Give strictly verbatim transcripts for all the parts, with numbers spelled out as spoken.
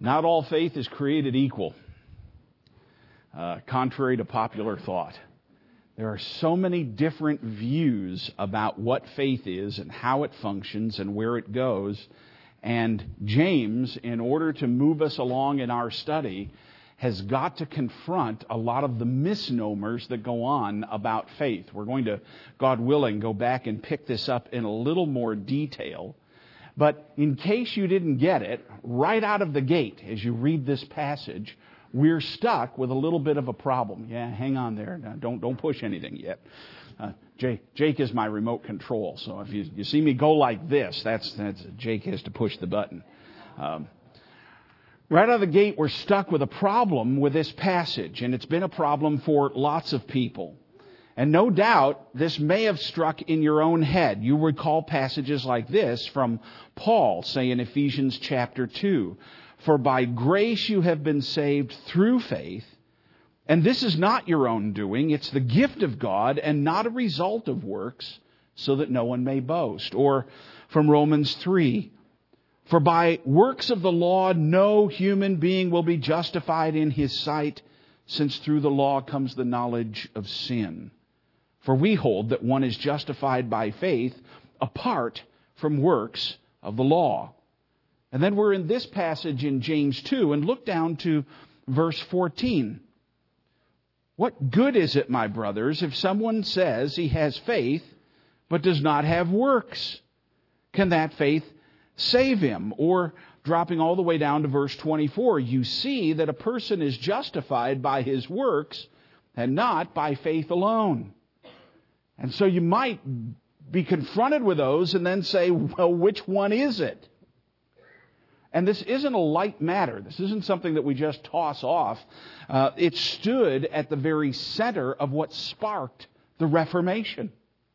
Not all faith is created equal, uh, contrary to popular thought. There are so many different views about what faith is and how it functions and where it goes. And James, in order to move us along in our study, has got to confront a lot of the misnomers that go on about faith. We're going to, God willing, go back and pick this up in a little more detail. But in case you didn't get it, right out of the gate, as you read this passage, we're stuck with a little bit of a problem. Yeah, hang on there. Now, don't don't push anything yet. Uh, Jake, Jake is my remote control, so if you, you see me go like this, that's that's Jake has to push the button. Um, right out of the gate, we're stuck with a problem with this passage, and it's been a problem for lots of people. And no doubt, this may have struck in your own head. You recall passages like this from Paul, say in Ephesians chapter two. For by grace you have been saved through faith, and this is not your own doing. It's the gift of God and not a result of works, so that no one may boast. Or from Romans three. For by works of the law, no human being will be justified in his sight, since through the law comes the knowledge of sin. For we hold that one is justified by faith apart from works of the law. And then we're in this passage in James two, and look down to verse fourteen. What good is it, my brothers, if someone says he has faith but does not have works? Can that faith save him? Or dropping all the way down to verse twenty-four, you see that a person is justified by his works and not by faith alone. And so you might be confronted with those and then say, well, which one is it? And this isn't a light matter. This isn't something that we just toss off. Uh, it stood at the very center of what sparked the Reformation.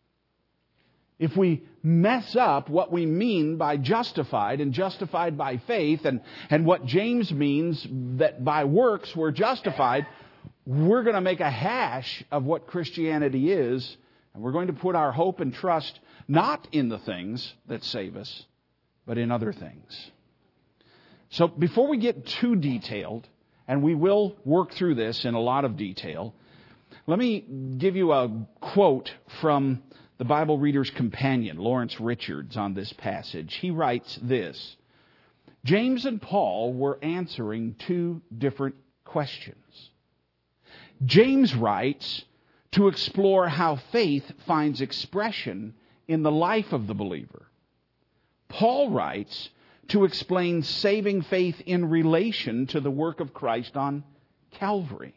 If we mess up what we mean by justified and justified by faith, and, and what James means that by works we're justified, we're going to make a hash of what Christianity is, and we're going to put our hope and trust not in the things that save us, but in other things. So before we get too detailed, and we will work through this in a lot of detail, let me give you a quote from the Bible Reader's Companion, Lawrence Richards, on this passage. He writes this: James and Paul were answering two different questions. James writes to explore how faith finds expression in the life of the believer. Paul writes to explain saving faith in relation to the work of Christ on Calvary.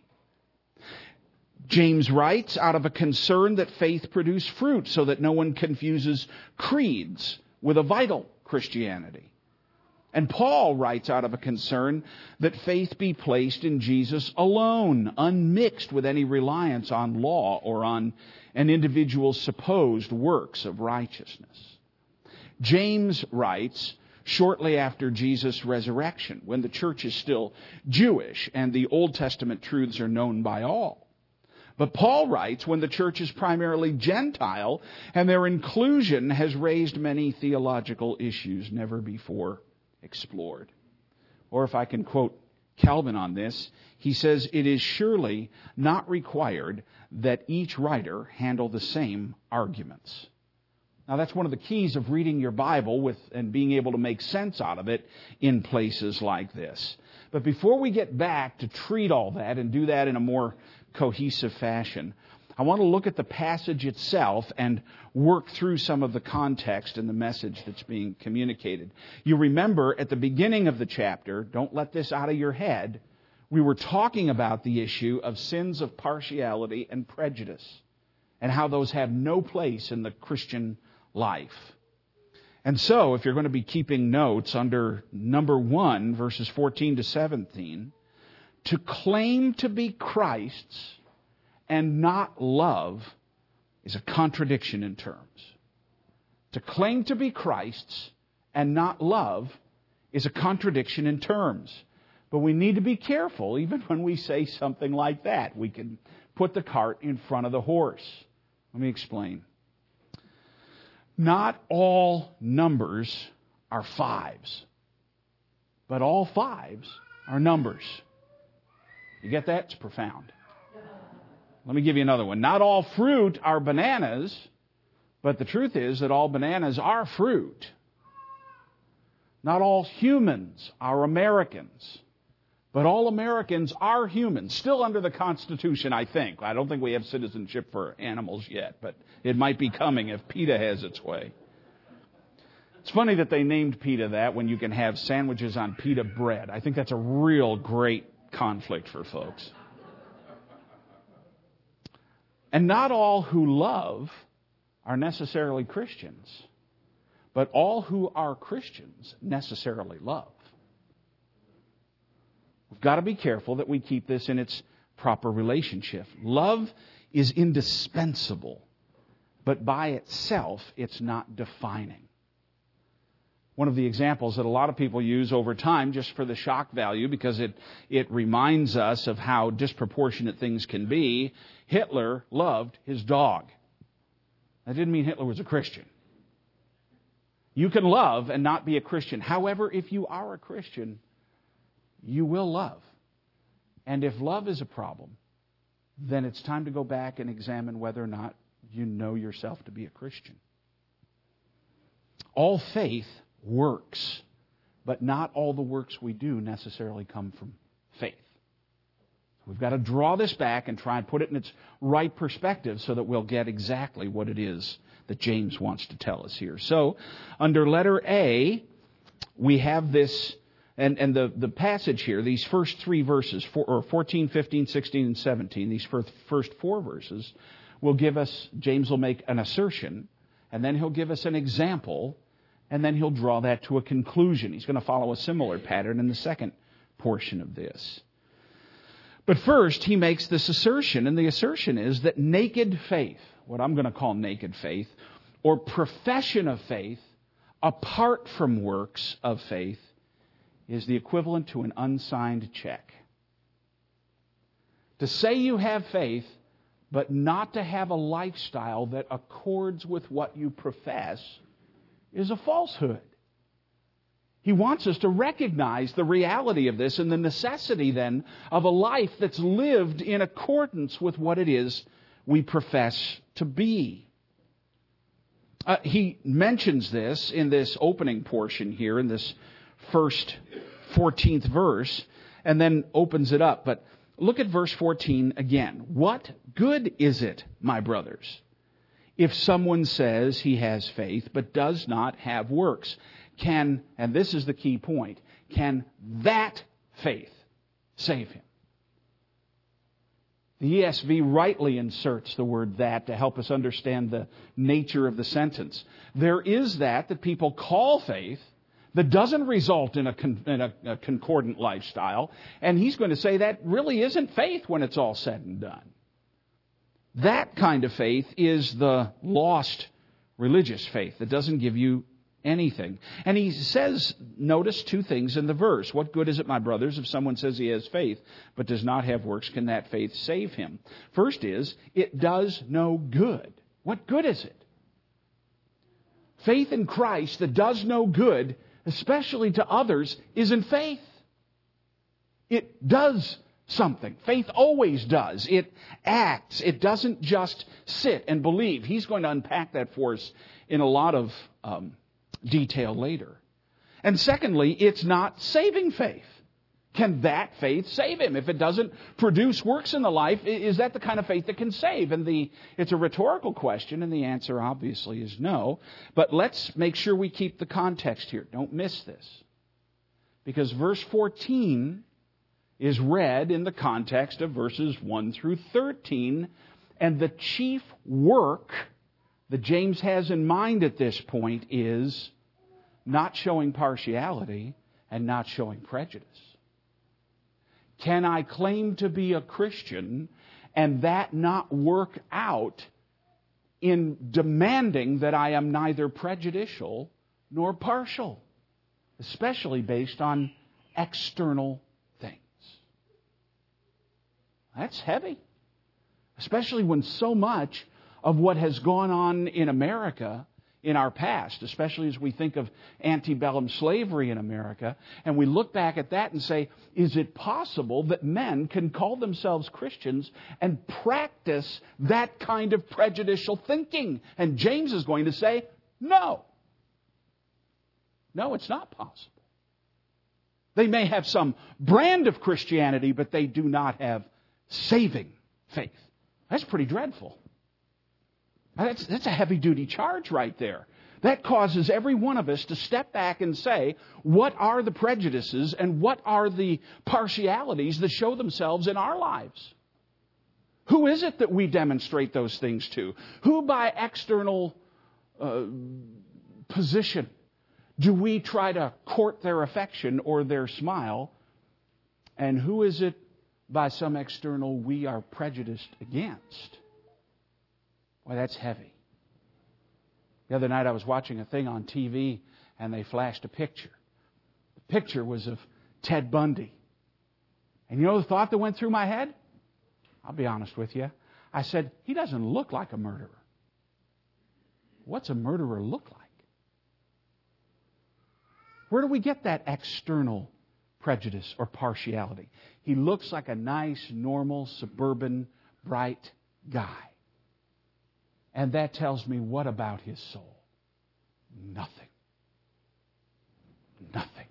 James writes out of a concern that faith produce fruit so that no one confuses creeds with a vital Christianity. And Paul writes out of a concern that faith be placed in Jesus alone, unmixed with any reliance on law or on an individual's supposed works of righteousness. James writes shortly after Jesus' resurrection, when the church is still Jewish and the Old Testament truths are known by all. But Paul writes when the church is primarily Gentile and their inclusion has raised many theological issues never before explored. Or if I can quote Calvin on this, he says, it is surely not required that each writer handle the same arguments. Now, that's one of the keys of reading your Bible with and being able to make sense out of it in places like this. But before we get back to treat all that and do that in a more cohesive fashion, I want to look at the passage itself and work through some of the context and the message that's being communicated. You remember at the beginning of the chapter, don't let this out of your head, we were talking about the issue of sins of partiality and prejudice and how those have no place in the Christian life. And so, if you're going to be keeping notes under number one, verses fourteen to seventeen, to claim to be Christ's and not love is a contradiction in terms. To claim to be Christ's and not love is a contradiction in terms. But we need to be careful even when we say something like that. We can put the cart in front of the horse. Let me explain. Not all numbers are fives, but all fives are numbers. You get that? It's profound. Let me give you another one. Not all fruit are bananas, but the truth is that all bananas are fruit. Not all humans are Americans, but all Americans are humans. Still under the Constitution, I think. I don't think we have citizenship for animals yet, but it might be coming if PETA has its way. It's funny that they named PETA that when you can have sandwiches on pita bread. I think that's a real great conflict for folks. And not all who love are necessarily Christians, but all who are Christians necessarily love. We've got to be careful that we keep this in its proper relationship. Love is indispensable, but by itself, it's not defining. One of the examples that a lot of people use over time, just for the shock value, because it, it reminds us of how disproportionate things can be, Hitler loved his dog. That didn't mean Hitler was a Christian. You can love and not be a Christian. However, if you are a Christian, you will love. And if love is a problem, then it's time to go back and examine whether or not you know yourself to be a Christian. All faith works, but not all the works we do necessarily come from faith. We've got to draw this back and try and put it in its right perspective so that we'll get exactly what it is that James wants to tell us here. So, under letter A, we have this, and, and the, the passage here, these first three verses, four, or fourteen, fifteen, sixteen, and seventeen, these first, first four verses, will give us, James will make an assertion, and then he'll give us an example, and then he'll draw that to a conclusion. He's going to follow a similar pattern in the second portion of this. But first, he makes this assertion, and the assertion is that naked faith, what I'm going to call naked faith, or profession of faith, apart from works of faith, is the equivalent to an unsigned check. To say you have faith, but not to have a lifestyle that accords with what you profess, is a falsehood. He wants us to recognize the reality of this and the necessity then of a life that's lived in accordance with what it is we profess to be. Uh, he mentions this in this opening portion here, in this first fourteenth verse, and then opens it up. But look at verse fourteen again. What good is it, my brothers, if someone says he has faith but does not have works? Can, and this is the key point, can that faith save him? The E S V rightly inserts the word that to help us understand the nature of the sentence. There is that that people call faith that doesn't result in a, con, in a, a concordant lifestyle, and he's going to say that really isn't faith when it's all said and done. That kind of faith is the lost religious faith that doesn't give you anything. And he says, notice two things in the verse. What good is it, my brothers, if someone says he has faith but does not have works? Can that faith save him? First is, it does no good. What good is it? Faith in Christ that does no good, especially to others, isn't faith. It does something. Faith always does. It acts. It doesn't just sit and believe. He's going to unpack that for us in a lot of um, detail later. And secondly, it's not saving faith. Can that faith save him? If it doesn't produce works in the life, is that the kind of faith that can save? And the it's a rhetorical question, and the answer obviously is no. But let's make sure we keep the context here. Don't miss this. Because verse fourteen is read in the context of verses one through thirteen, and the chief work that James has in mind at this point is not showing partiality and not showing prejudice. Can I claim to be a Christian and that not work out in demanding that I am neither prejudicial nor partial, especially based on external things? That's heavy, especially when so much of what has gone on in America in our past, especially as we think of antebellum slavery in America, and we look back at that and say, is it possible that men can call themselves Christians and practice that kind of prejudicial thinking? And James is going to say, no. No, it's not possible. They may have some brand of Christianity, but they do not have saving faith. That's pretty dreadful. That's, that's a heavy-duty charge right there. That causes every one of us to step back and say, what are the prejudices and what are the partialities that show themselves in our lives? Who is it that we demonstrate those things to? Who by external uh, position do we try to court their affection or their smile? And who is it by some external we are prejudiced against? Why, that's heavy. The other night I was watching a thing on T V and they flashed a picture. The picture was of Ted Bundy. And you know the thought that went through my head? I'll be honest with you. I said, he doesn't look like a murderer. What's a murderer look like? Where do we get that external prejudice or partiality? He looks like a nice, normal, suburban, bright guy. And that tells me what about his soul? Nothing. Nothing.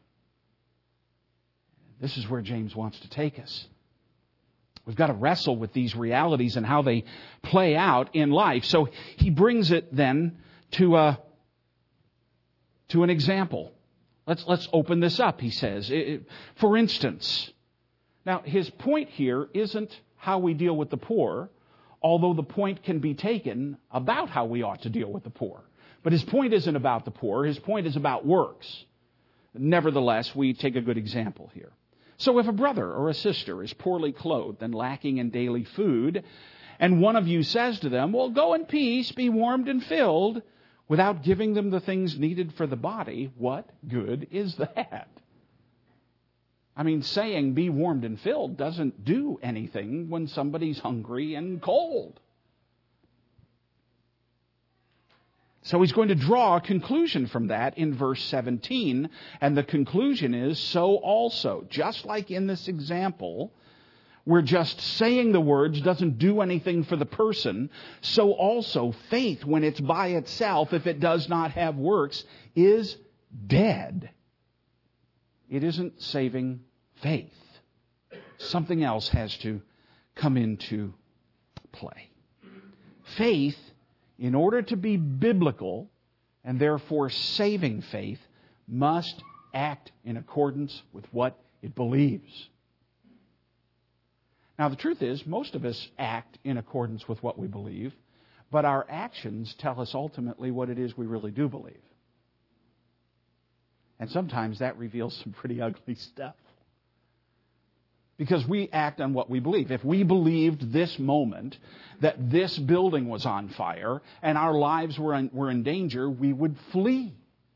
This is where James wants to take us. We've got to wrestle with these realities and how they play out in life. So he brings it then to a, to an example. Let's, let's open this up, he says. It, it, for instance, now his point here isn't how we deal with the poor, although the point can be taken about how we ought to deal with the poor. But his point isn't about the poor. His point is about works. Nevertheless, we take a good example here. So if a brother or a sister is poorly clothed and lacking in daily food, and one of you says to them, well, go in peace, be warmed and filled, without giving them the things needed for the body, what good is that? I mean, saying be warmed and filled doesn't do anything when somebody's hungry and cold. So he's going to draw a conclusion from that in verse seventeen. And the conclusion is, so also, just like in this example, where just saying the words doesn't do anything for the person, so also faith, when it's by itself, if it does not have works, is dead. It isn't saving faith. Something else has to come into play. Faith, in order to be biblical and therefore saving faith, must act in accordance with what it believes. Now, the truth is, most of us act in accordance with what we believe, but our actions tell us ultimately what it is we really do believe. And sometimes that reveals some pretty ugly stuff. Because we act on what we believe. If we believed this moment that this building was on fire and our lives were in, were in danger, we would flee.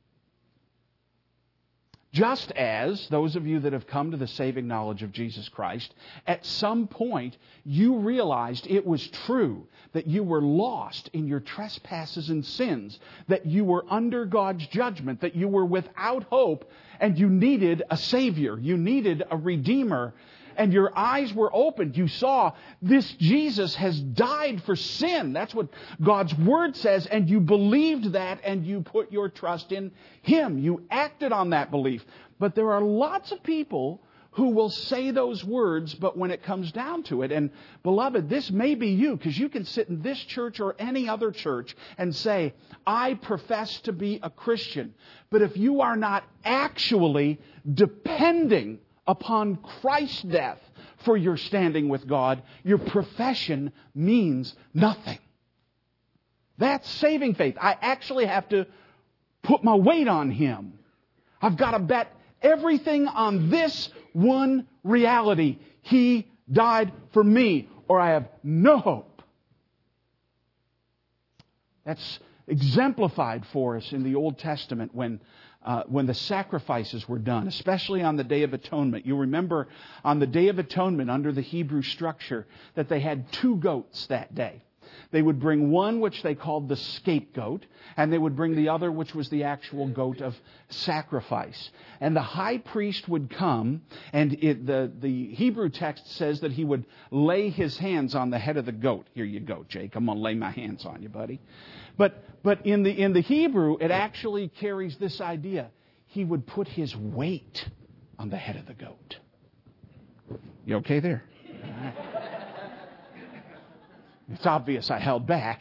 Just as those of you that have come to the saving knowledge of Jesus Christ, at some point you realized it was true that you were lost in your trespasses and sins, that you were under God's judgment, that you were without hope, and you needed a Savior, you needed a Redeemer. And your eyes were opened. You saw this Jesus has died for sin. That's what God's Word says. And you believed that and you put your trust in Him. You acted on that belief. But there are lots of people who will say those words, but when it comes down to it, and beloved, this may be you, because you can sit in this church or any other church and say, I profess to be a Christian. But if you are not actually depending upon Christ's death for your standing with God, your profession means nothing. That's saving faith. I actually have to put my weight on Him. I've got to bet everything on this one reality. He died for me, or I have no hope. That's exemplified for us in the Old Testament when Uh, when the sacrifices were done, especially on the Day of Atonement. You remember on the Day of Atonement under the Hebrew structure that they had two goats that day. They would bring one which they called the scapegoat, and they would bring the other which was the actual goat of sacrifice. And the high priest would come, and it, the, the Hebrew text says that he would lay his hands on the head of the goat. Here you go, Jake. I'm going to lay my hands on you, buddy. But but in the in the Hebrew, it actually carries this idea. He would put his weight on the head of the goat. You okay there? It's obvious I held back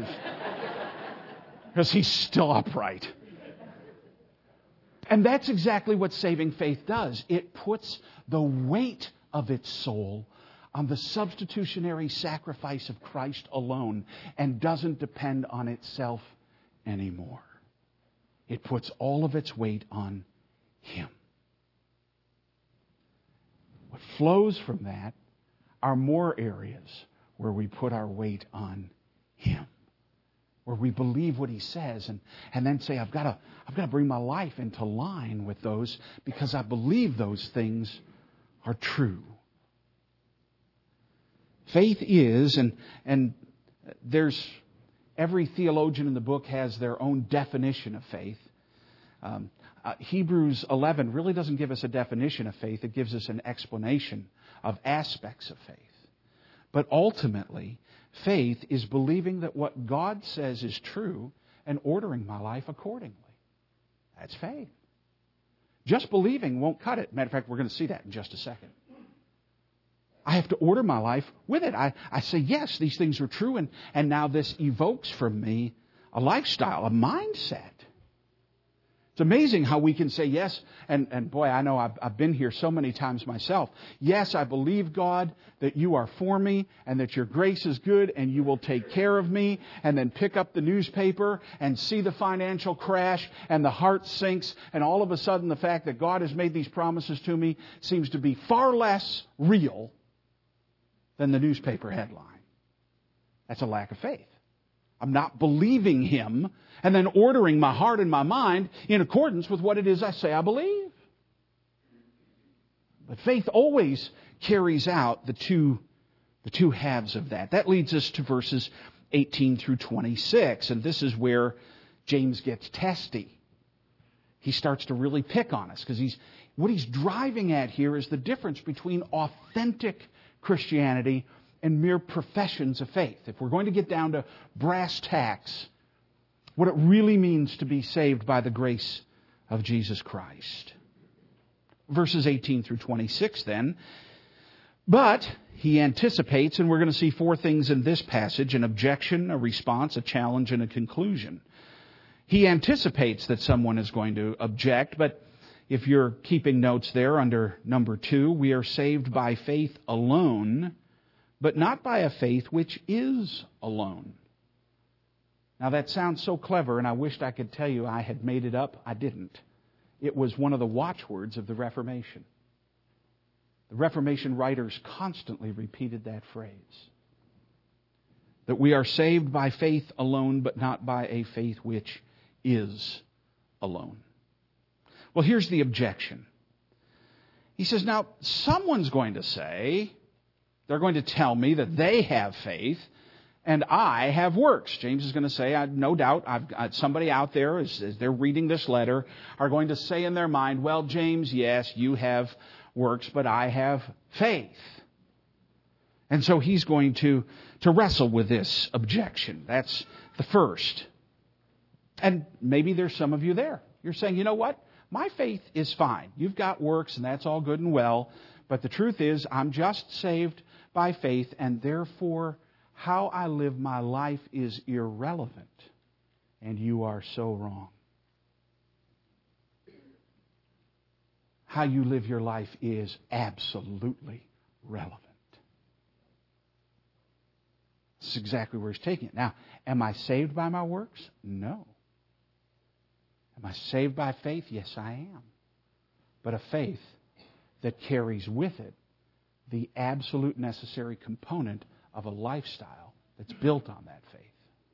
because he's still upright. And that's exactly what saving faith does. It puts the weight of its soul on the substitutionary sacrifice of Christ alone and doesn't depend on itself anymore. It puts all of its weight on Him. What flows from that are more areas where we put our weight on Him, where we believe what He says and, and then say, I've got to I've got to bring my life into line with those because I believe those things are true. Faith is, and and there's every theologian in the book has their own definition of faith. Um, uh, Hebrews eleven really doesn't give us a definition of faith. It gives us an explanation of aspects of faith. But ultimately, faith is believing that what God says is true and ordering my life accordingly. That's faith. Just believing won't cut it. Matter of fact, we're going to see that in just a second. I have to order my life with it. I, I say, yes, these things are true, and, and now this evokes from me a lifestyle, a mindset. It's amazing how we can say yes, and, and boy, I know I've, I've been here so many times myself. Yes, I believe, God, that you are for me and that your grace is good and you will take care of me, and then pick up the newspaper and see the financial crash and the heart sinks, and all of a sudden the fact that God has made these promises to me seems to be far less real than the newspaper headline. That's a lack of faith. I'm not believing Him and then ordering my heart and my mind in accordance with what it is I say I believe. But faith always carries out the two, the two halves of that. That leads us to verses eighteen through twenty-six. And this is where James gets testy. He starts to really pick on us because he's what he's driving at here is the difference between authentic Christianity and mere professions of faith. If we're going to get down to brass tacks, what it really means to be saved by the grace of Jesus Christ. Verses eighteen through twenty-six then. But he anticipates, and we're going to see four things in this passage: an objection, a response, a challenge, and a conclusion. He anticipates that someone is going to object, but if you're keeping notes there under number two, we are saved by faith alone, but not by a faith which is alone. Now that sounds so clever, and I wished I could tell you I had made it up. I didn't. It was one of the watchwords of the Reformation. The Reformation writers constantly repeated that phrase. That we are saved by faith alone, but not by a faith which is alone. Well, here's the objection. He says, now, someone's going to say, they're going to tell me that they have faith and I have works. James is going to say, I, no doubt, I've got somebody out there, as, as they're reading this letter, are going to say in their mind, well, James, yes, you have works, but I have faith. And so he's going to, to wrestle with this objection. That's the first. And maybe there's some of you there. You're saying, you know what? My faith is fine. You've got works, and that's all good and well. But the truth is, I'm just saved by faith, and therefore, how I live my life is irrelevant. And you are so wrong. How you live your life is absolutely relevant. This is exactly where he's taking it. Now, am I saved by my works? No. Am I saved by faith? Yes, I am. But a faith that carries with it the absolute necessary component of a lifestyle that's built on that faith.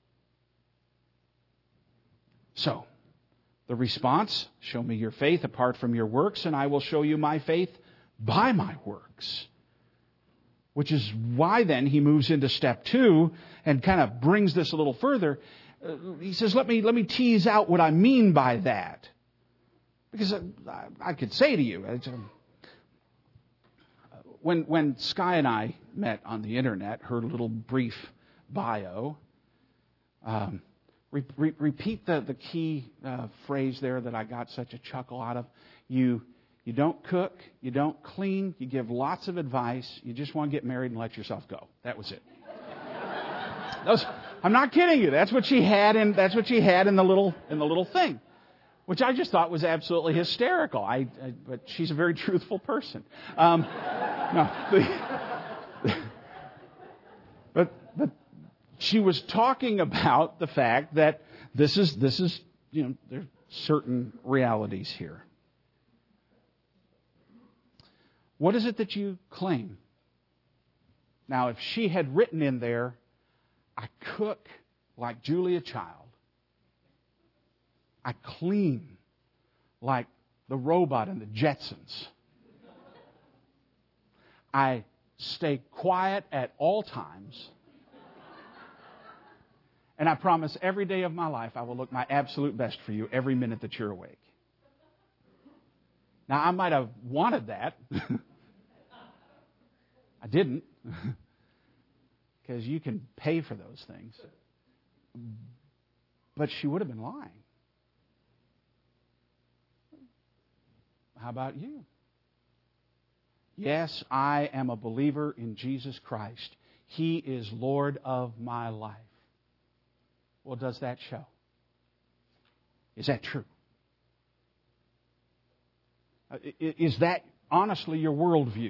So, the response, show me your faith apart from your works, and I will show you my faith by my works. Which is why then he moves into step two and kind of brings this a little further. Uh, he says, let me, let me tease out what I mean by that. Because I, I could say to you, uh, when, when Sky and I met on the internet, her little brief bio, um, re, re, repeat the, the key uh, phrase there that I got such a chuckle out of. You... You don't cook, you don't clean, you give lots of advice, you just want to get married and let yourself go. That was it. That was, I'm not kidding you. That's what she had in that's what she had in the little in the little thing. Which I just thought was absolutely hysterical. I, I but she's a very truthful person. Um, no, the, but but she was talking about the fact that this is this is you know there's certain realities here. What is it that you claim? Now, if she had written in there, I cook like Julia Child. I clean like the robot in the Jetsons. I stay quiet at all times. And I promise every day of my life I will look my absolute best for you every minute that you're awake. Now, I might have wanted that. I didn't. Because you can pay for those things. But she would have been lying. How about you? Yes, I am a believer in Jesus Christ. He is Lord of my life. Well, does that show? Is that true? Is that honestly your worldview?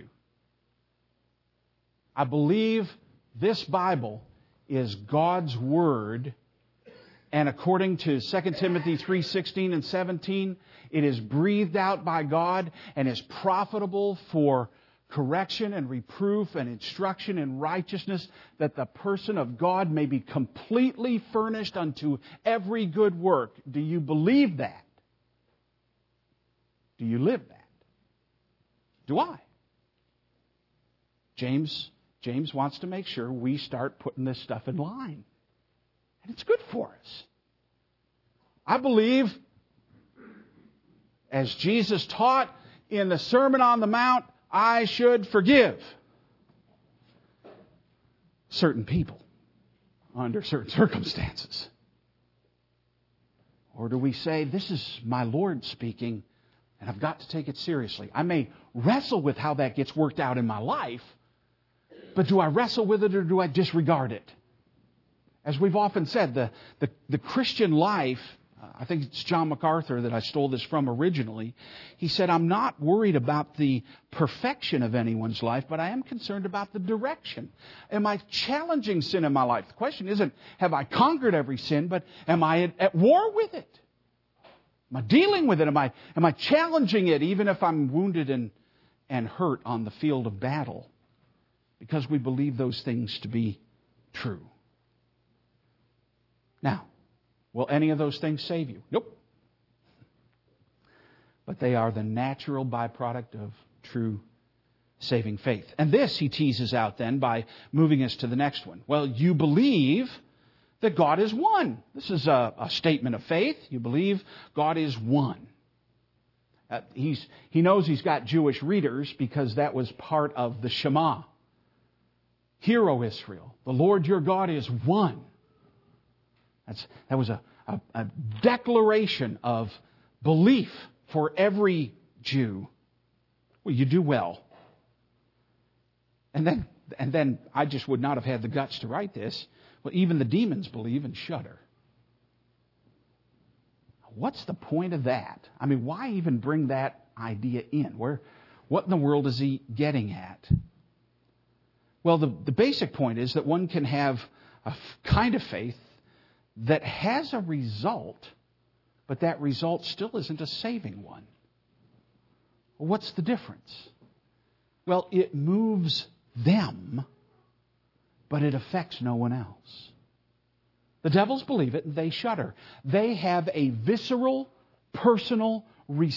I believe this Bible is God's Word, and according to Second Timothy three sixteen and seventeen, it is breathed out by God and is profitable for correction and reproof and instruction in righteousness, that the person of God may be completely furnished unto every good work. Do you believe that? Do you live that? Do I? James, James wants to make sure we start putting this stuff in line. And it's good for us. I believe, as Jesus taught in the Sermon on the Mount, I should forgive certain people under certain circumstances. Or do we say, this is my Lord speaking, and I've got to take it seriously. I may wrestle with how that gets worked out in my life, but do I wrestle with it or do I disregard it? As we've often said, the, the, the Christian life, uh, I think it's John MacArthur that I stole this from originally. He said, I'm not worried about the perfection of anyone's life, but I am concerned about the direction. Am I challenging sin in my life? The question isn't, have I conquered every sin, but am I at, at war with it? Am I dealing with it? Am I, am I challenging it even if I'm wounded and, and hurt on the field of battle? Because we believe those things to be true. Now, will any of those things save you? Nope. But they are the natural byproduct of true saving faith. And this he teases out then by moving us to the next one. Well, you believe that God is one. This is a, a statement of faith. You believe God is one. Uh, he's, he knows he's got Jewish readers because that was part of the Shema. Hear, O Israel, the Lord your God is one. That's, that was a, a, a declaration of belief for every Jew. Well, you do well. And then, and then I just would not have had the guts to write this. Well, even the demons believe and shudder. What's the point of that? I mean, why even bring that idea in? Where, what in the world is he getting at? Well, the, the basic point is that one can have a kind of faith that has a result, but that result still isn't a saving one. Well, what's the difference? Well, it moves them, but it affects no one else. The devils believe it and they shudder. They have a visceral, personal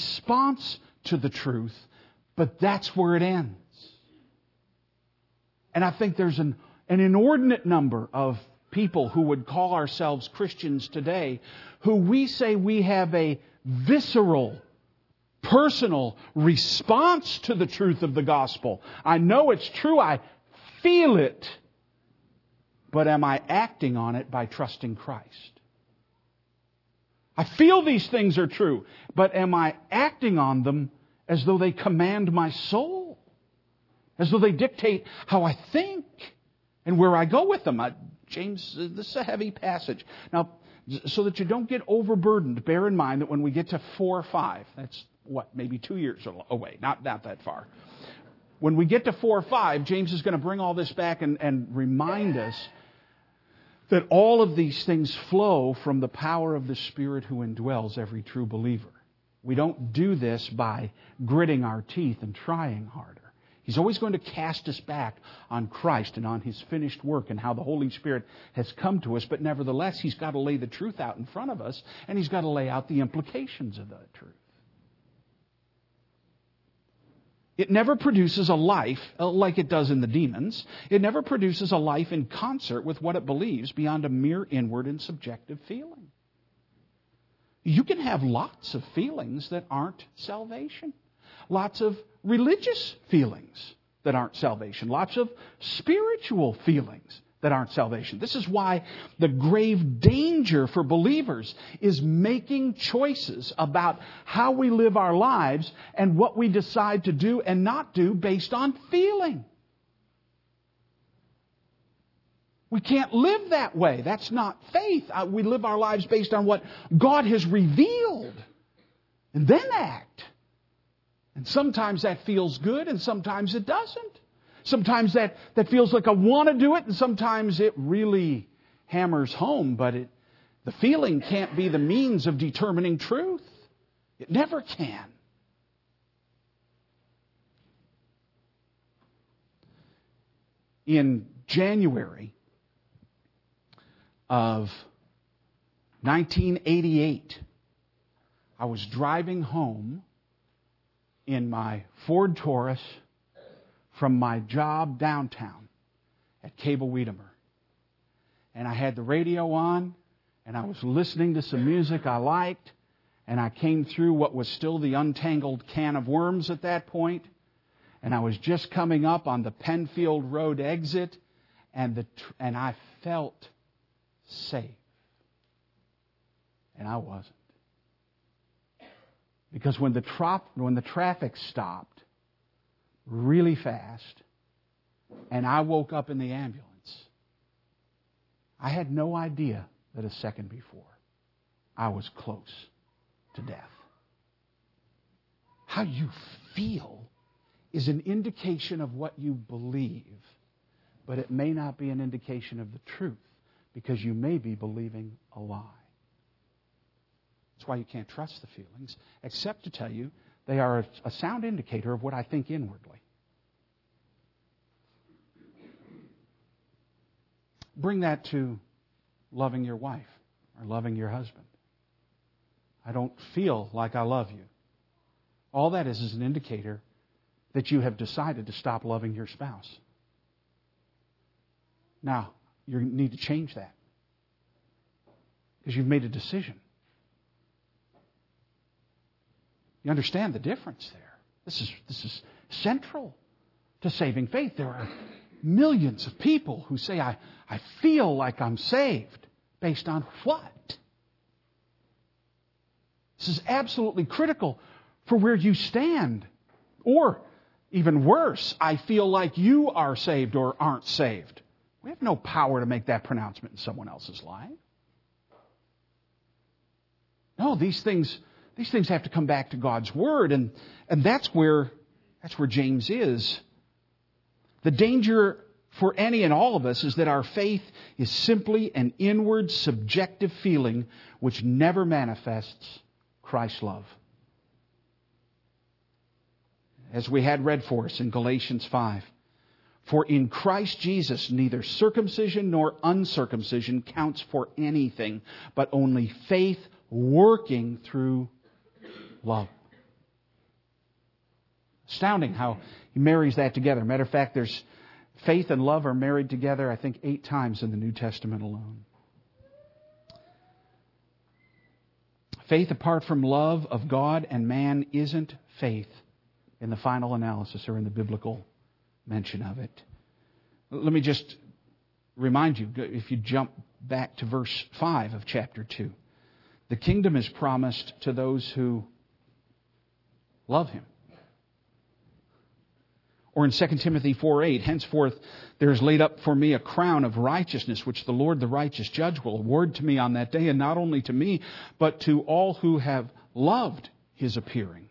response to the truth, but that's where it ends. And I think there's an, an inordinate number of people who would call ourselves Christians today who we say we have a visceral, personal response to the truth of the gospel. I know it's true. I feel it. But am I acting on it by trusting Christ? I feel these things are true, but am I acting on them as though they command my soul? As though they dictate how I think and where I go with them? I, James, this is a heavy passage. Now, so that you don't get overburdened, bear in mind that when we get to four or five, that's what, maybe two years away, not, not that far. When we get to four or five, James is going to bring all this back and, and remind us that all of these things flow from the power of the Spirit who indwells every true believer. We don't do this by gritting our teeth and trying harder. He's always going to cast us back on Christ and on His finished work and how the Holy Spirit has come to us. But nevertheless, He's got to lay the truth out in front of us, and He's got to lay out the implications of that truth. It never produces a life like it does in the demons. It never produces a life in concert with what it believes beyond a mere inward and subjective feeling. You can have lots of feelings that aren't salvation. Lots of religious feelings that aren't salvation. Lots of spiritual feelings that aren't salvation. This is why the grave danger for believers is making choices about how we live our lives and what we decide to do and not do based on feeling. We can't live that way. That's not faith. We live our lives based on what God has revealed and then act. And sometimes that feels good and sometimes it doesn't. Sometimes that, that feels like I want to do it, and sometimes it really hammers home, but it, the feeling can't be the means of determining truth. It never can. In January of nineteen eighty-eight, I was driving home in my Ford Taurus from my job downtown at Cable Wiedemer. And I had the radio on, and I was listening to some music I liked, and I came through what was still the untangled can of worms at that point, and I was just coming up on the Penfield Road exit, and the tr- and I felt safe. And I wasn't. Because when the trop- when the traffic stopped really fast, and I woke up in the ambulance, I had no idea that a second before I was close to death. How you feel is an indication of what you believe, but it may not be an indication of the truth, because you may be believing a lie. That's why you can't trust the feelings, except to tell you they are a sound indicator of what I think inwardly. Bring that to loving your wife or loving your husband. I don't feel like I love you. All that is is an indicator that you have decided to stop loving your spouse. Now, you need to change that, because you've made a decision. You understand the difference there. This is, this is central to saving faith. There are millions of people who say, I, I feel like I'm saved. Based on what? This is absolutely critical for where you stand. Or, even worse, I feel like you are saved or aren't saved. We have no power to make that pronouncement in someone else's life. No, these things... These things have to come back to God's Word, and, and that's where that's where James is. The danger for any and all of us is that our faith is simply an inward, subjective feeling which never manifests Christ's love. As we had read for us in Galatians five, for in Christ Jesus neither circumcision nor uncircumcision counts for anything, but only faith working through love. Astounding how he marries that together. Matter of fact, there's Faith and love are married together, I think, eight times in the New Testament alone. Faith apart from love of God and man isn't faith in the final analysis or in the biblical mention of it. Let me just remind you, if you jump back to verse five of chapter two, the kingdom is promised to those who love Him. Or in Second Timothy four eight, henceforth there is laid up for me a crown of righteousness, which the Lord, the righteous judge, will award to me on that day, and not only to me, but to all who have loved His appearing.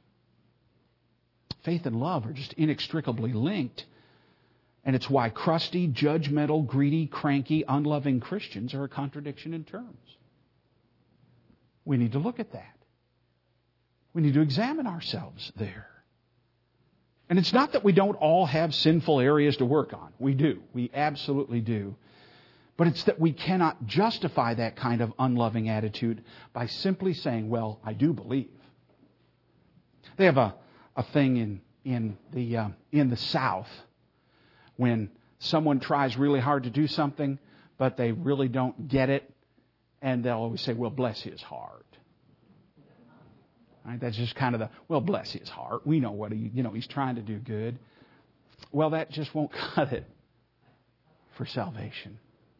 Faith and love are just inextricably linked. And it's why crusty, judgmental, greedy, cranky, unloving Christians are a contradiction in terms. We need to look at that. We need to examine ourselves there. And it's not that we don't all have sinful areas to work on. We do. We absolutely do. But it's that we cannot justify that kind of unloving attitude by simply saying, well, I do believe. They have a, a thing in, in, the, uh, in the South when someone tries really hard to do something, but they really don't get it. And they'll always say, well, bless his heart. Right? That's just kind of the, well, bless his heart. We know what he, you know, he's trying to do good. Well, that just won't cut it for salvation.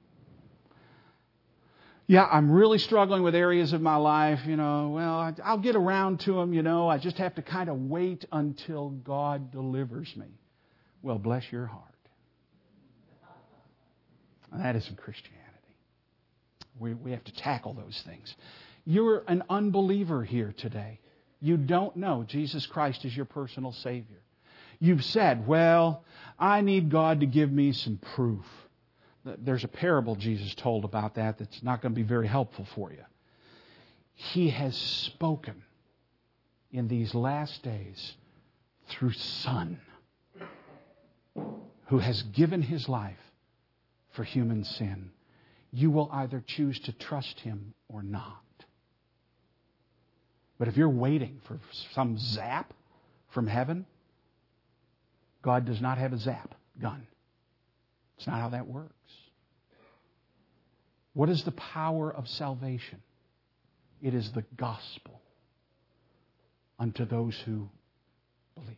Yeah, I'm really struggling with areas of my life, you know, well, I'll get around to them, you know, I just have to kind of wait until God delivers me. Well, bless your heart. That isn't Christianity. We, we have to tackle those things. You're an unbeliever here today. You don't know Jesus Christ is your personal Savior. You've said, well, I need God to give me some proof. There's a parable Jesus told about that that's not going to be very helpful for you. He has spoken in these last days through Son, who has given His life for human sin. You will either choose to trust Him or not. But if you're waiting for some zap from heaven, God does not have a zap gun. It's not how that works. What is the power of salvation? It is the gospel unto those who believe.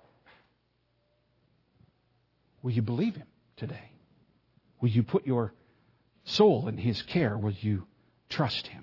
Will you believe Him today? Will you put your soul in His care? Will you trust Him?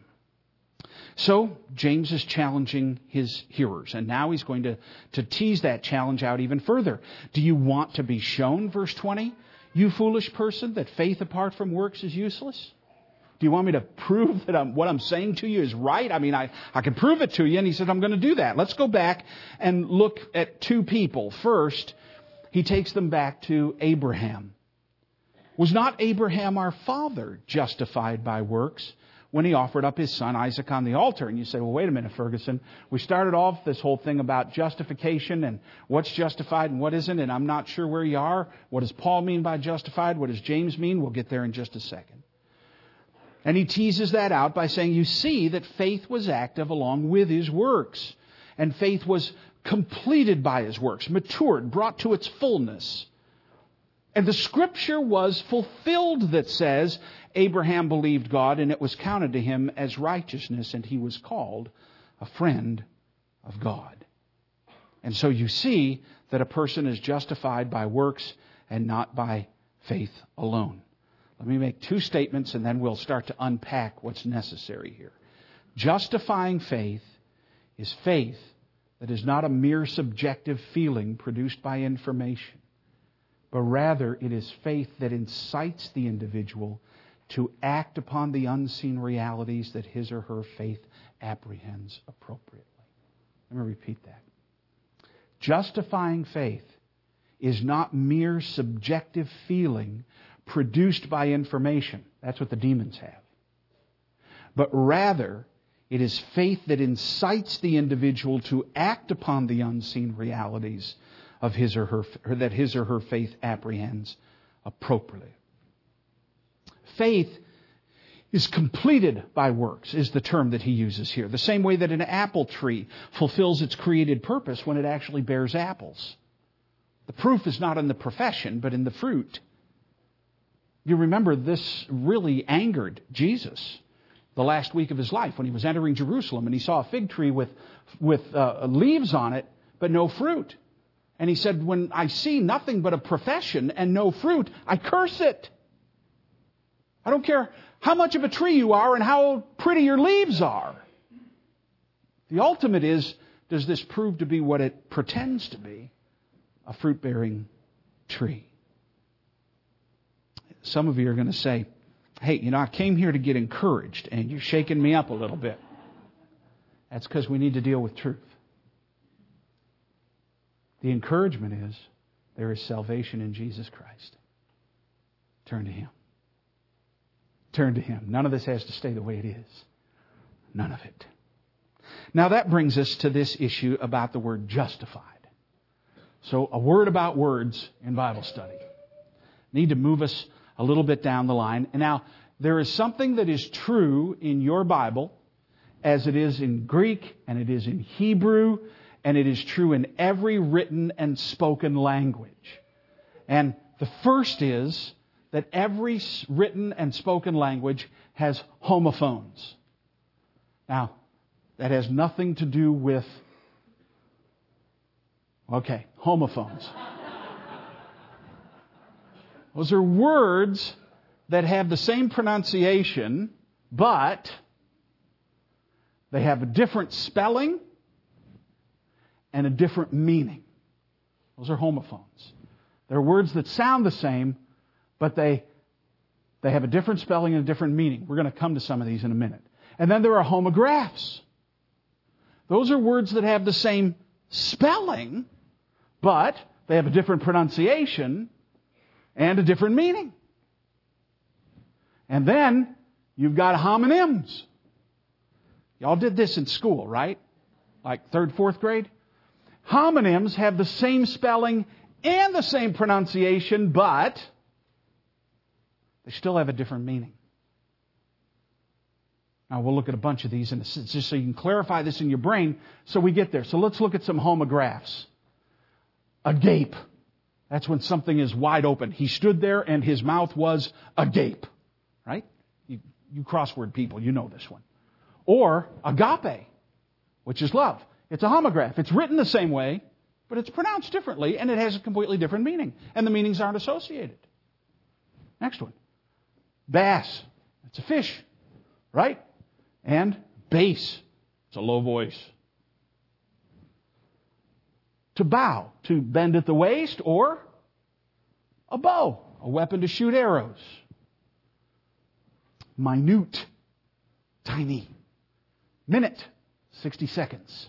So, James is challenging his hearers, and now he's going to, to tease that challenge out even further. Do you want to be shown, verse twenty, you foolish person, that faith apart from works is useless? Do you want me to prove that I'm, what I'm saying to you is right? I mean, I, I can prove it to you. And he said, I'm going to do that. Let's go back and look at two people. First, he takes them back to Abraham. Was not Abraham our father justified by works when he offered up his son Isaac on the altar? And you say, well, wait a minute, Ferguson. We started off this whole thing about justification and what's justified and what isn't, and I'm not sure where you are. What does Paul mean by justified? What does James mean? We'll get there in just a second. And he teases that out by saying, you see that faith was active along with his works. And faith was completed by his works, matured, brought to its fullness. And the Scripture was fulfilled that says, Abraham believed God, and it was counted to him as righteousness, and he was called a friend of God. And so you see that a person is justified by works and not by faith alone. Let me make two statements, and then we'll start to unpack what's necessary here. Justifying faith is faith that is not a mere subjective feeling produced by information, but rather it is faith that incites the individual to act upon the unseen realities that his or her faith apprehends appropriately. Let me repeat that. Justifying faith is not mere subjective feeling produced by information. That's what the demons have. But rather, it is faith that incites the individual to act upon the unseen realities of his or her, or that his or her faith apprehends appropriately. Faith is completed by works, is the term that he uses here. The same way that an apple tree fulfills its created purpose when it actually bears apples. The proof is not in the profession, but in the fruit. You remember this really angered Jesus the last week of his life when he was entering Jerusalem and he saw a fig tree with, with uh, leaves on it, but no fruit. And he said, when I see nothing but a profession and no fruit, I curse it. I don't care how much of a tree you are and how pretty your leaves are. The ultimate is, does this prove to be what it pretends to be? A fruit-bearing tree. Some of you are going to say, hey, you know, I came here to get encouraged, and you're shaking me up a little bit. That's because we need to deal with truth. The encouragement is, there is salvation in Jesus Christ. Turn to Him. Turn to Him. None of this has to stay the way it is. None of it. Now that brings us to this issue about the word justified. So a word about words in Bible study. Need to move us a little bit down the line. And now, there is something that is true in your Bible, as it is in Greek, and it is in Hebrew, and it is true in every written and spoken language. And the first is that every written and spoken language has homophones. Now, that has nothing to do with, okay, homophones. Those are words that have the same pronunciation, but they have a different spelling and a different meaning. Those are homophones. They're words that sound the same, but they, they have a different spelling and a different meaning. We're going to come to some of these in a minute. And then there are homographs. Those are words that have the same spelling, but they have a different pronunciation and a different meaning. And then you've got homonyms. Y'all did this in school, right? Like third, fourth grade? Homonyms have the same spelling and the same pronunciation, but they still have a different meaning. Now we'll look at a bunch of these, and just so you can clarify this in your brain so we get there. So let's look at some homographs. Agape. That's when something is wide open. He stood there and his mouth was agape. Right? You, you crossword people, you know this one. Or agape, which is love. It's a homograph. It's written the same way, but it's pronounced differently, and it has a completely different meaning. And the meanings aren't associated. Next one. Bass. It's a fish. Right? And bass. It's a low voice. To bow, to bend at the waist, or a bow, a weapon to shoot arrows. Minute, tiny. Minute, sixty seconds.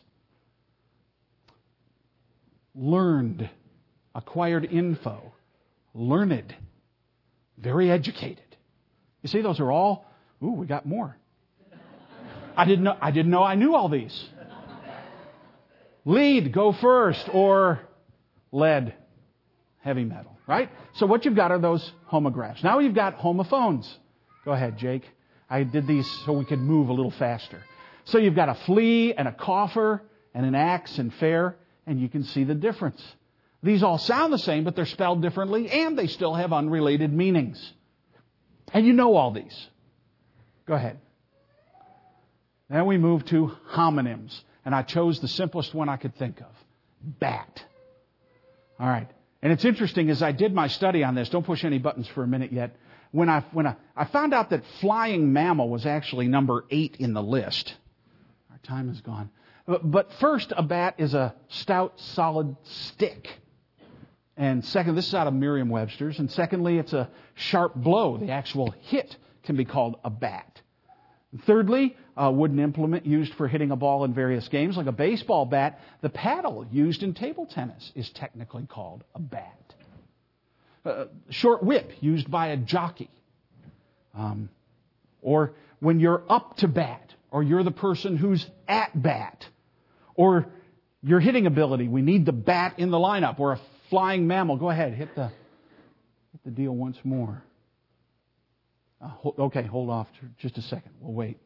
Learned, acquired info. Learned, very educated. You see, those are all, ooh, we got more. I didn't know, I didn't know I knew all these. Lead, go first, or lead, heavy metal, right? So what you've got are those homographs. Now you've got homophones. Go ahead, Jake. I did these so we could move a little faster. So you've got a flea and a coffer and an axe and fair, and you can see the difference. These all sound the same, but they're spelled differently, and they still have unrelated meanings. And you know all these. Go ahead. Then we move to homonyms. And I chose the simplest one I could think of. Bat. All right. And it's interesting, as I did my study on this, don't push any buttons for a minute yet, when I when I, I found out that flying mammal was actually number eight in the list. Our time is gone. But, but first, a bat is a stout, solid stick. And second, this is out of Merriam-Webster's. And secondly, it's a sharp blow. The actual hit can be called a bat. And thirdly, a wooden implement used for hitting a ball in various games, like a baseball bat. The paddle used in table tennis is technically called a bat. A short whip used by a jockey. Um, or when you're up to bat, or you're the person who's at bat, or your hitting ability. We need the bat in the lineup, or a flying mammal. Go ahead, hit the hit the deal once more. Uh, ho- okay, hold off for just a second. We'll wait.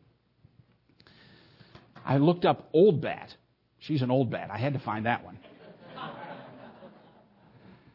I looked up old bat. She's an old bat. I had to find that one.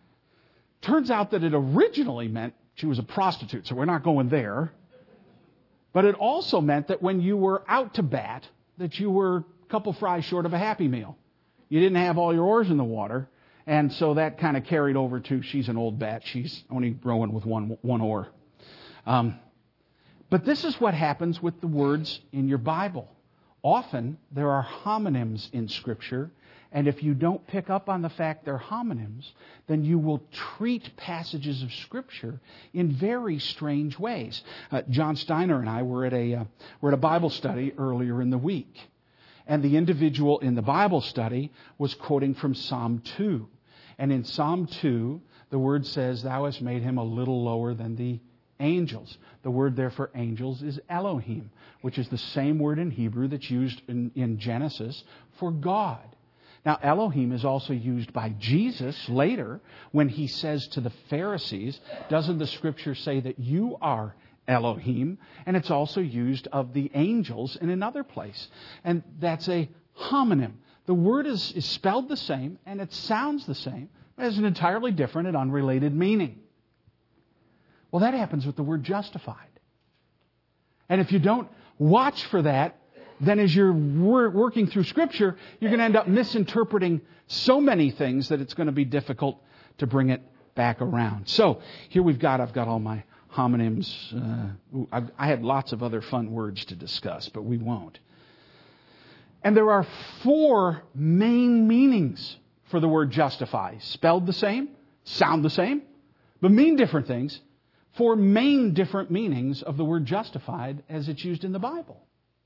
Turns out that it originally meant she was a prostitute, so we're not going there. But it also meant that when you were out to bat, that you were a couple fries short of a Happy Meal. You didn't have all your oars in the water, and so that kind of carried over to she's an old bat. She's only rowing with one one oar. Um, but this is what happens with the words in your Bible. Often there are homonyms in Scripture, and if you don't pick up on the fact they're homonyms, then you will treat passages of Scripture in very strange ways. Uh, John Steiner and I were at a uh, were at a Bible study earlier in the week. And the individual in the Bible study was quoting from Psalm two. And in Psalm two, the word says, Thou hast made him a little lower than the angels. The word there for angels is Elohim, which is the same word in Hebrew that's used in, in Genesis for God. Now, Elohim is also used by Jesus later when he says to the Pharisees, doesn't the Scripture say that you are Elohim? And it's also used of the angels in another place. And that's a homonym. The word is, is spelled the same and it sounds the same, but has an entirely different and unrelated meaning. Well, that happens with the word justified. And if you don't watch for that, then as you're wor- working through Scripture, you're going to end up misinterpreting so many things that it's going to be difficult to bring it back around. So here we've got, I've got all my homonyms. Uh, I, I had lots of other fun words to discuss, but we won't. And there are four main meanings for the word justify. Spelled the same, sound the same, but mean different things. Four main different meanings of the word justified as it's used in the Bible.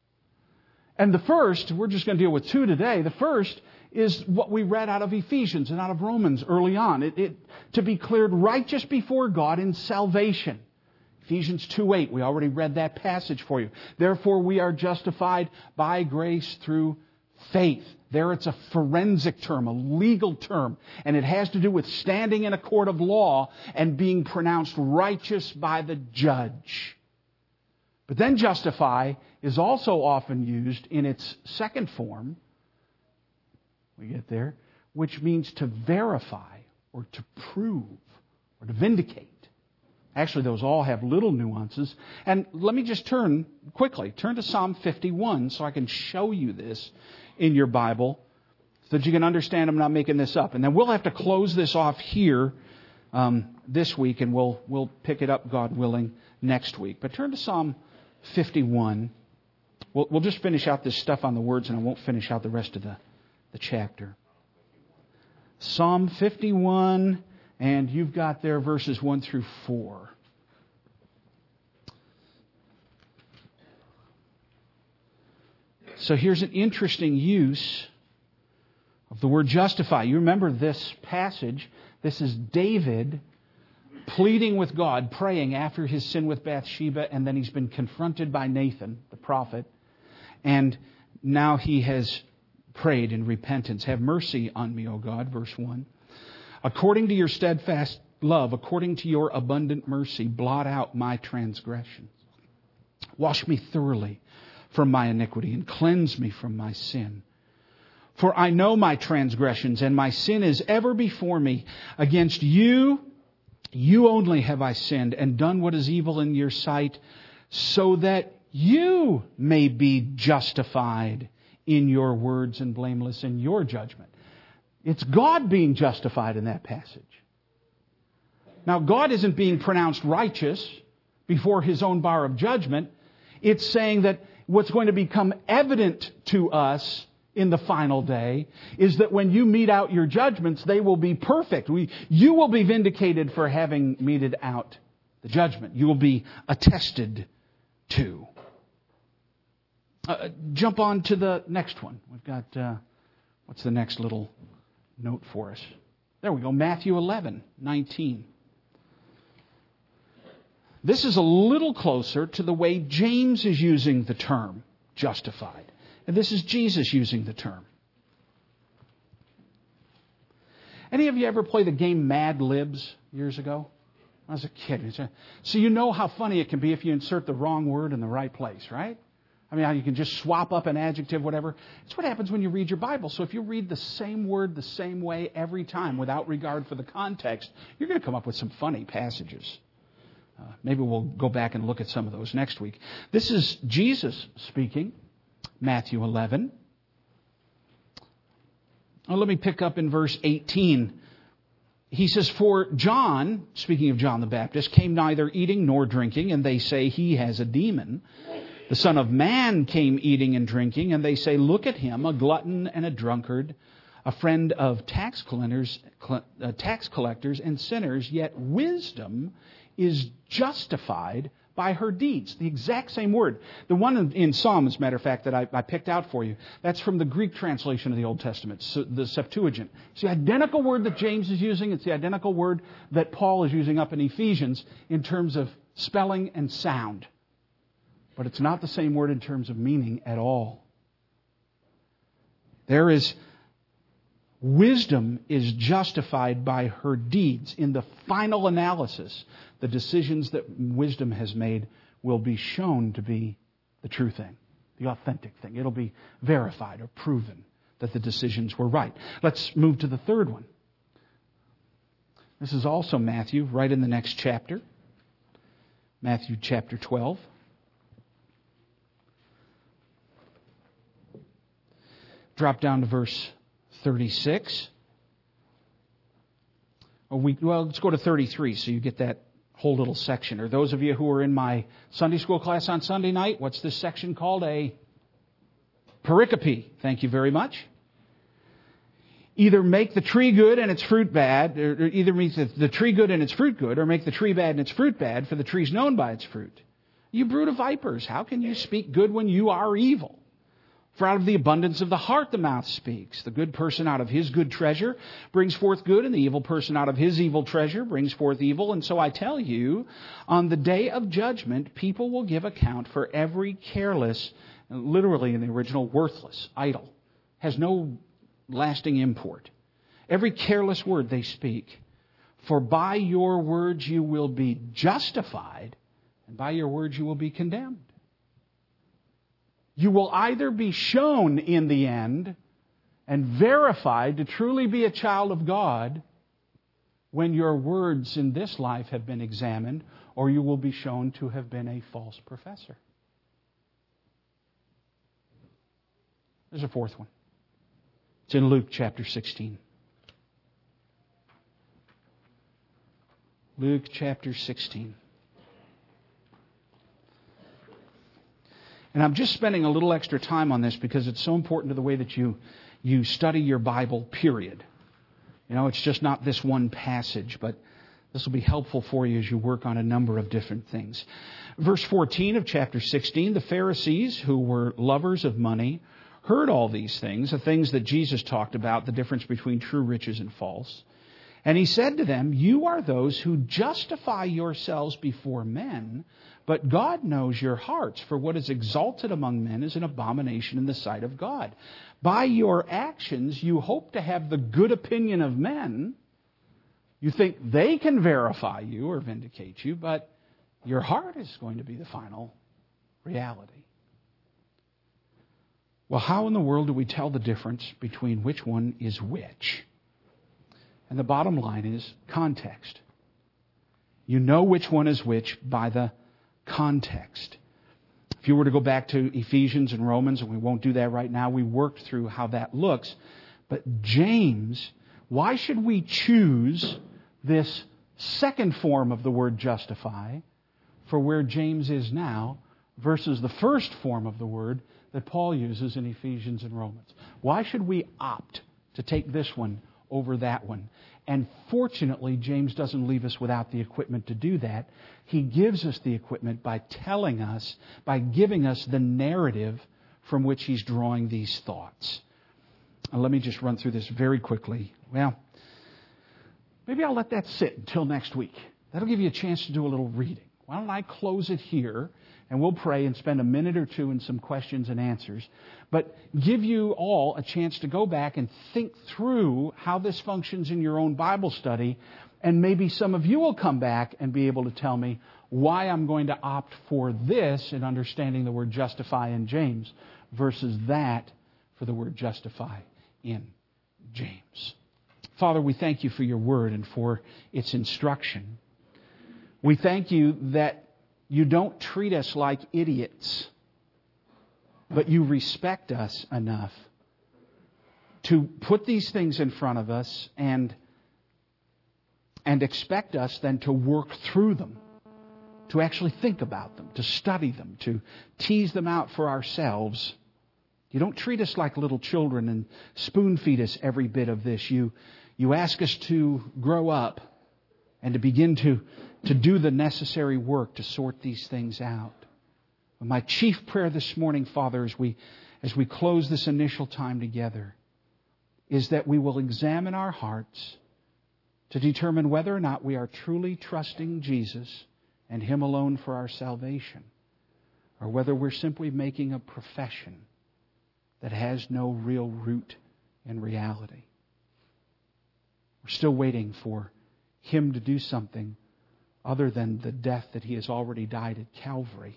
And the first, we're just going to deal with two today. The first is what we read out of Ephesians and out of Romans early on. It, it to be cleared righteous before God in salvation. Ephesians two eight, we already read that passage for you. Therefore we are justified by grace through faith. There it's a forensic term, a legal term, and it has to do with standing in a court of law and being pronounced righteous by the judge. But then justify is also often used in its second form, we get there, which means to verify or to prove or to vindicate. Actually, those all have little nuances. And let me just turn quickly, turn to Psalm fifty-one so I can show you this in your Bible so that you can understand I'm not making this up. And then we'll have to close this off here um, this week, and we'll we'll pick it up, God willing, next week. But turn to Psalm fifty-one. We'll, we'll just finish out this stuff on the words, and I won't finish out the rest of the, the chapter. Psalm fifty-one. And you've got there verses one through four. So here's an interesting use of the word justify. You remember this passage. This is David pleading with God, praying after his sin with Bathsheba, and then he's been confronted by Nathan, the prophet. And now he has prayed in repentance. Have mercy on me, O God, verse one. According to your steadfast love, according to your abundant mercy, blot out my transgressions. Wash me thoroughly from my iniquity and cleanse me from my sin. For I know my transgressions, and my sin is ever before me. Against you, you only have I sinned and done what is evil in your sight, so that you may be justified in your words and blameless in your judgment. It's God being justified in that passage. Now, God isn't being pronounced righteous before His own bar of judgment. It's saying that what's going to become evident to us in the final day is that when you mete out your judgments, they will be perfect. We, you will be vindicated for having meted out the judgment. You will be attested to. Uh, jump on to the next one. We've got, uh, what's the next little note for us? There we go, Matthew eleven nineteen. This is a little closer to the way James is using the term justified. And this is Jesus using the term. Any of you ever play the game Mad Libs years ago? I was a kid. So you know how funny it can be if you insert the wrong word in the right place, right? I mean, how you can just swap up an adjective, whatever. It's what happens when you read your Bible. So if you read the same word the same way every time without regard for the context, you're going to come up with some funny passages. Uh, maybe we'll go back and look at some of those next week. This is Jesus speaking, Matthew eleven. Well, let me pick up in verse eighteen. He says, "For John," speaking of John the Baptist, "came neither eating nor drinking, and they say he has a demon. The Son of Man came eating and drinking, and they say, look at him, a glutton and a drunkard, a friend of tax collectors, uh, tax collectors and sinners, yet wisdom is justified by her deeds." The exact same word. The one in, in Psalm, as a matter of fact, that I, I picked out for you, that's from the Greek translation of the Old Testament, so the Septuagint. It's the identical word that James is using. It's the identical word that Paul is using up in Ephesians in terms of spelling and sound. But it's not the same word in terms of meaning at all. There is wisdom is justified by her deeds. In the final analysis, the decisions that wisdom has made will be shown to be the true thing, the authentic thing. It'll be verified or proven that the decisions were right. Let's move to the third one. This is also Matthew, right in the next chapter. Matthew chapter twelve. Drop down to verse thirty-six. Or we, well, let's go to thirty-three so you get that whole little section. Or those of you who are in my Sunday school class on Sunday night, what's this section called? A pericope. Thank you very much. Either make the tree good and its fruit bad, or either make the, the tree good and its fruit good, or make the tree bad and its fruit bad, for the tree's known by its fruit. You brood of vipers, how can you speak good when you are evil? For out of the abundance of the heart the mouth speaks. The good person out of his good treasure brings forth good, and the evil person out of his evil treasure brings forth evil. And so I tell you, on the day of judgment, people will give account for every careless, literally in the original, worthless, idle, has no lasting import. Every careless word they speak. For by your words you will be justified, and by your words you will be condemned. You will either be shown in the end and verified to truly be a child of God when your words in this life have been examined, or you will be shown to have been a false professor. There's a fourth one. It's in Luke chapter sixteen. Luke chapter sixteen. And I'm just spending a little extra time on this because it's so important to the way that you, you study your Bible, period. You know, it's just not this one passage, but this will be helpful for you as you work on a number of different things. Verse fourteen of chapter sixteen, the Pharisees, who were lovers of money, heard all these things, the things that Jesus talked about, the difference between true riches and false. And he said to them, you are those who justify yourselves before men, but God knows your hearts, for what is exalted among men is an abomination in the sight of God. By your actions, you hope to have the good opinion of men. You think they can verify you or vindicate you, but your heart is going to be the final reality. Well, how in the world do we tell the difference between which one is which? And the bottom line is context. You know which one is which by the context. If you were to go back to Ephesians and Romans, and we won't do that right now, we worked through how that looks. But James, why should we choose this second form of the word justify for where James is now versus the first form of the word that Paul uses in Ephesians and Romans? Why should we opt to take this one over that one? And fortunately, James doesn't leave us without the equipment to do that. He gives us the equipment by telling us, by giving us the narrative from which he's drawing these thoughts. Now, let me just run through this very quickly. Well, maybe I'll let that sit until next week. That'll give you a chance to do a little reading. Why don't I close it here, and we'll pray and spend a minute or two in some questions and answers, but give you all a chance to go back and think through how this functions in your own Bible study And maybe some of you will come back and be able to tell me why I'm going to opt for this in understanding the word justify in James versus that for the word justify in James. Father, we thank you for your word and for its instruction. We thank you that you don't treat us like idiots, but you respect us enough to put these things in front of us and, and expect us then to work through them, to actually think about them, to study them, to tease them out for ourselves. You don't treat us like little children and spoon feed us every bit of this. You, you ask us to grow up and to begin to, to do the necessary work to sort these things out. My chief prayer this morning, Father, as we, as we close this initial time together, is that we will examine our hearts to determine whether or not we are truly trusting Jesus and Him alone for our salvation, or whether we're simply making a profession that has no real root in reality. We're still waiting for Him to do something other than the death that He has already died at Calvary,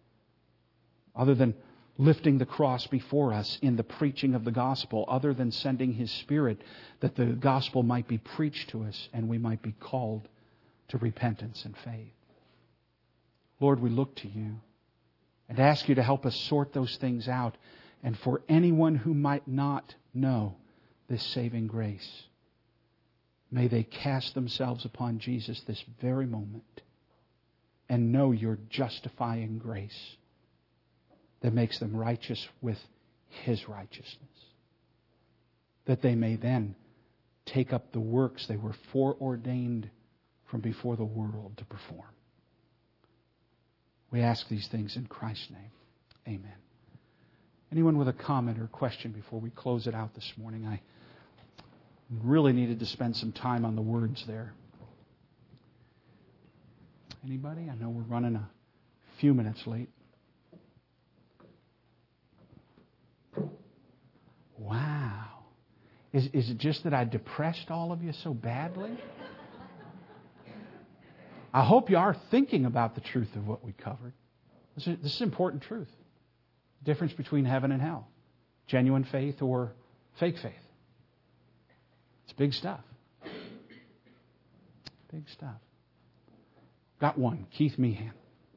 other than lifting the cross before us in the preaching of the gospel, other than sending His Spirit that the gospel might be preached to us and we might be called to repentance and faith. Lord, we look to You and ask You to help us sort those things out. And for anyone who might not know this saving grace, may they cast themselves upon Jesus this very moment and know Your justifying grace that makes them righteous with His righteousness, that they may then take up the works they were foreordained from before the world to perform. We ask these things in Christ's name. Amen. Anyone with a comment or question before we close it out this morning? I really needed to spend some time on the words there. Anybody? I know we're running a few minutes late. Wow. Is, is it just that I depressed all of you so badly? I hope you are thinking about the truth of what we covered. This is, this is important truth. The difference between heaven and hell. Genuine faith or fake faith. It's big stuff. Big stuff. Got one. Keith Meehan.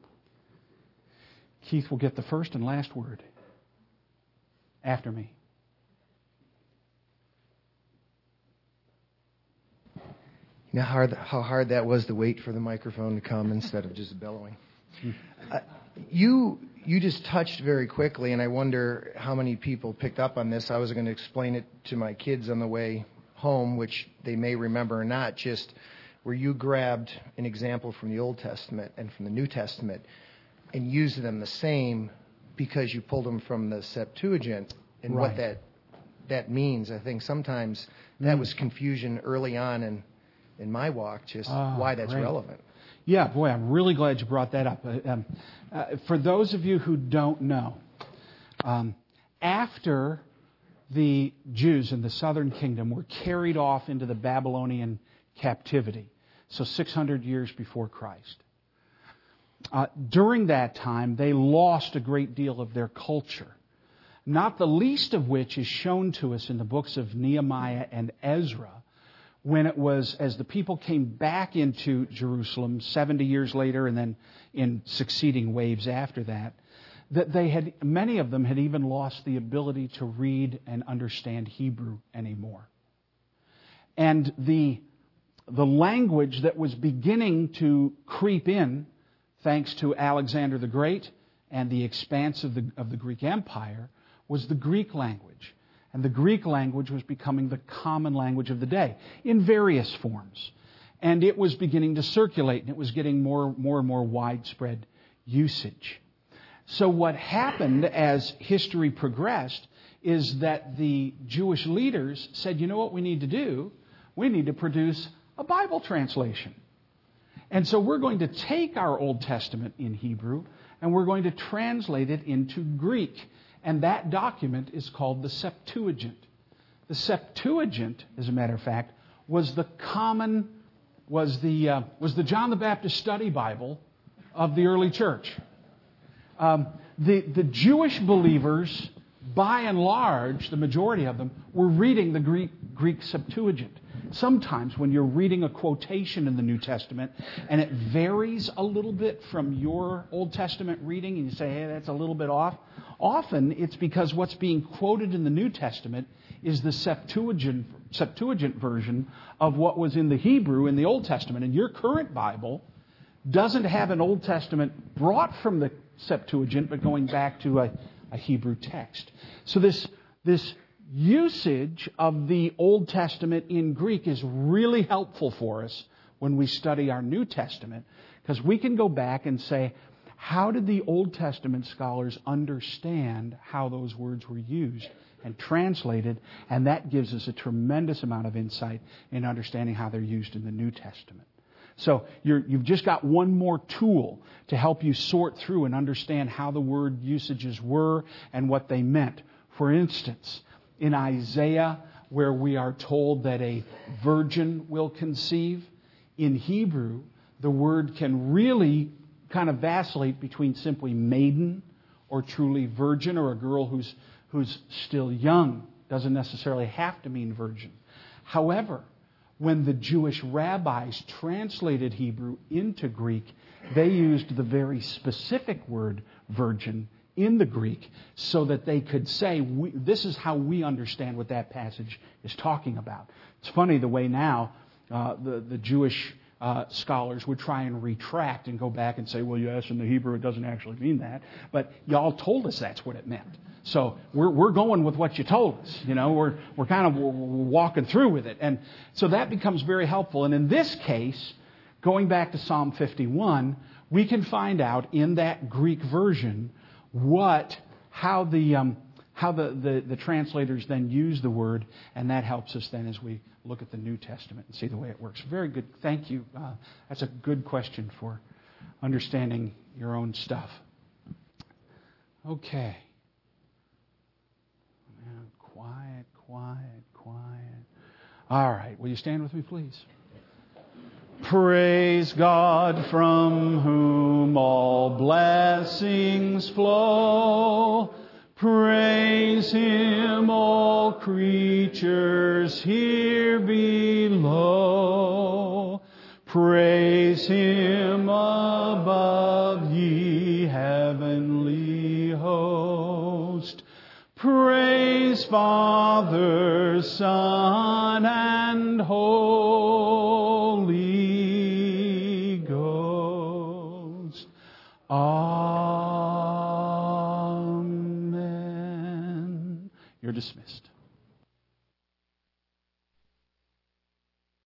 Keith will get the first and last word after me. You know how hard, how hard that was to wait for the microphone to come instead of just bellowing. Uh, you you just touched very quickly, and I wonder how many people picked up on this. I was going to explain it to my kids on the way home, which they may remember or not, just where you grabbed an example from the Old Testament and from the New Testament and used them the same because you pulled them from the Septuagint and right. what that that means. I think sometimes that was confusion early on in in my walk, just oh, why that's great. relevant. Yeah, boy, I'm really glad you brought that up. Uh, um, uh, for those of you who don't know, um, after the Jews in the southern kingdom were carried off into the Babylonian captivity, so six hundred years before Christ, uh, during that time they lost a great deal of their culture, not the least of which is shown to us in the books of Nehemiah and Ezra, when it was, as the people came back into Jerusalem seventy years later and then in succeeding waves after that, that they had, many of them had even lost the ability to read and understand Hebrew anymore. And the, the language that was beginning to creep in, thanks to Alexander the Great and the expanse of the, of the Greek Empire, was the Greek language. And the Greek language was becoming the common language of the day in various forms. And it was beginning to circulate, and it was getting more, more and more widespread usage. So what happened as history progressed is that the Jewish leaders said, you know what we need to do? We need to produce a Bible translation. And so we're going to take our Old Testament in Hebrew, and we're going to translate it into Greek. And that document is called the Septuagint. The Septuagint, as a matter of fact, was the common was the uh, was the John the Baptist Study Bible of the early church. Um, the the Jewish believers, by and large, the majority of them, were reading the Greek Greek Septuagint. Sometimes when you're reading a quotation in the New Testament and it varies a little bit from your Old Testament reading and you say, hey, that's a little bit off, often it's because what's being quoted in the New Testament is the Septuagint, Septuagint version of what was in the Hebrew in the Old Testament. And your current Bible doesn't have an Old Testament brought from the Septuagint, but going back to a, a Hebrew text. So this this usage of the Old Testament in Greek is really helpful for us when we study our New Testament, because we can go back and say, how did the Old Testament scholars understand how those words were used and translated? And that gives us a tremendous amount of insight in understanding how they're used in the New Testament. So you're, you've just got one more tool to help you sort through and understand how the word usages were and what they meant. For instance, in Isaiah, where we are told that a virgin will conceive, in Hebrew, the word can really kind of vacillate between simply maiden or truly virgin, or a girl who's who's still young. Doesn't necessarily have to mean virgin. However, when the Jewish rabbis translated Hebrew into Greek, they used the very specific word virgin in the Greek so that they could say, we, this is how we understand what that passage is talking about. It's funny the way now uh, the, the Jewish uh, scholars would try and retract and go back and say, well, yes, in the Hebrew it doesn't actually mean that. But y'all told us that's what it meant. So we're we're going with what you told us. You know, we're we're kind of we're, we're walking through with it. And so that becomes very helpful. And in this case, going back to Psalm fifty-one, we can find out in that Greek version what, how the um, how the, the, the translators then use the word, and that helps us then as we look at the New Testament and see the way it works. Very good. Thank you. Uh, that's a good question for understanding your own stuff. Okay. Quiet, quiet, quiet. All right. Will you stand with me, please? Praise God, from whom all blessings flow. Praise Him, all creatures here below. Praise Him above, ye heavenly host. Praise Father, Son, and Holy Ghost. Amen. You're dismissed.